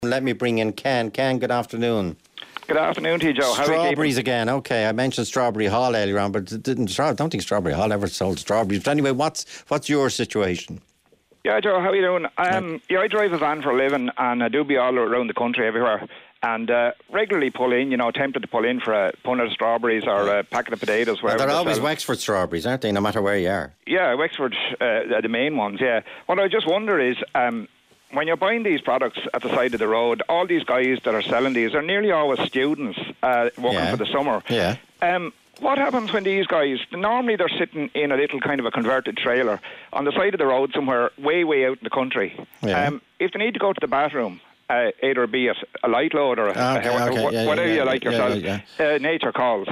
Let me bring in Ken. Ken, good afternoon. Good afternoon to you, Joe. How Strawberries again. Okay, I mentioned Strawberry Hall earlier on, but I don't think Strawberry Hall ever sold strawberries. But anyway, what's your situation? Yeah, Joe, how are you doing? I drive a van for a living, and I do be all around the country, everywhere, and regularly pull in, tempted to pull in for a punnet of strawberries or a packet of potatoes, wherever. They're always Wexford strawberries, aren't they, no matter where you are? Yeah, Wexford, the main ones, yeah. What I just wonder is, when you're buying these products at the side of the road, all these guys that are selling these are nearly always students working for the summer. Yeah. What happens when these guys, normally they're sitting in a little kind of a converted trailer on the side of the road somewhere way out in the country. Yeah. If they need to go to the bathroom, either be it a light load or whatever you like yourself, nature calls.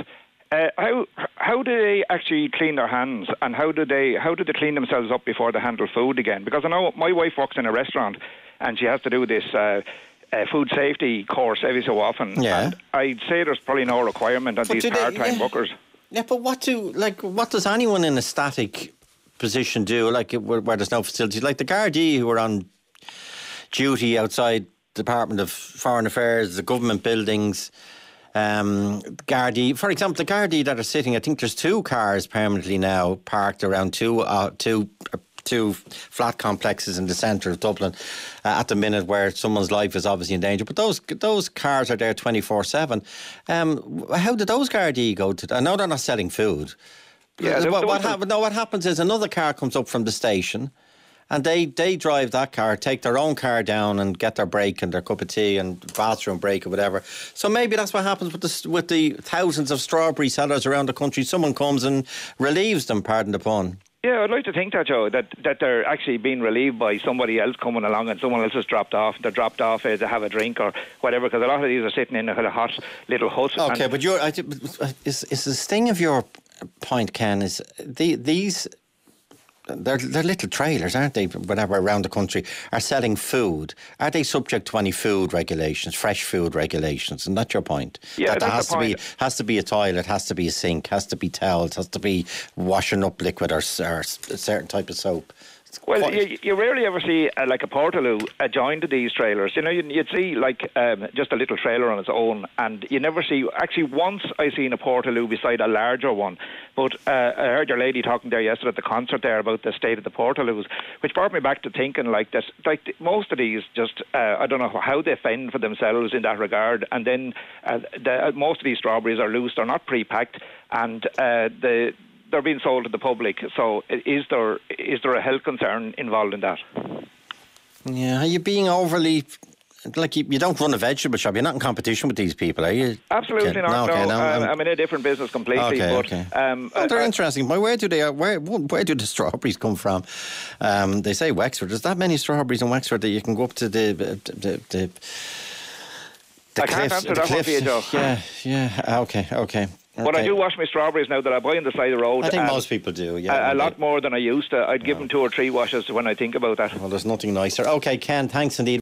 How do they actually clean their hands, and how do they clean themselves up before they handle food again? Because I know my wife works in a restaurant, and she has to do this food safety course every so often. Yeah. And I'd say there's probably no requirement on these part-time workers. Yeah, but what does anyone in a static position do? Like where there's no facilities, like the Gardaí who are on duty outside the Department of Foreign Affairs, the government buildings. Gardaí, for example, the Gardaí that are sitting, I think there's 2 cars permanently now parked around two flat complexes in the centre of Dublin at the minute, where someone's life is obviously in danger. But those cars are there 24/7. How did those Gardaí go to? I know they're not selling food. Yeah, what happens is another car comes up from the station, and they drive that car, take their own car down and get their break and their cup of tea and bathroom break or whatever. So maybe that's what happens with the thousands of strawberry sellers around the country. Someone comes and relieves them, pardon the pun. Yeah, I'd like to think that, Joe, that they're actually being relieved by somebody else coming along, and someone else has dropped off. They're dropped off to have a drink or whatever, because a lot of these are sitting in a hot little hut. Okay, but is the sting of your point, Ken, is these... They're little trailers, aren't they? Whatever, around the country are selling food. Are they subject to any food regulations, fresh food regulations? And that's your point. Yeah, that there has to be a toilet, has to be a sink, has to be towels, has to be washing up liquid or a certain type of soap. Well, you rarely ever see like a Portaloo joined to these trailers. You'd see like just a little trailer on its own, and you never see. Actually, once I seen a Portaloo beside a larger one, but I heard your lady talking there yesterday at the concert there about the state of the Portaloos, which brought me back to thinking like that. Like most of these, just I don't know how they fend for themselves in that regard, and then most of these strawberries are loose; they're not pre-packed, and they're being sold to the public. So is there a health concern involved in that? Yeah, are you being overly... Like, you don't run a vegetable shop. You're not in competition with these people, are you? Absolutely not, no. I'm in a different business completely. Okay. They're interesting. Where do the strawberries come from? They say Wexford. There's that many strawberries in Wexford that you can go up to the I can't answer that one for you, Joe. Yeah. Okay. But I do wash my strawberries now that I buy on the side of the road. I think most people do, yeah. A lot more than I used to. I'd give them 2 or 3 washes when I think about that. Well, there's nothing nicer. Okay, Ken, thanks indeed.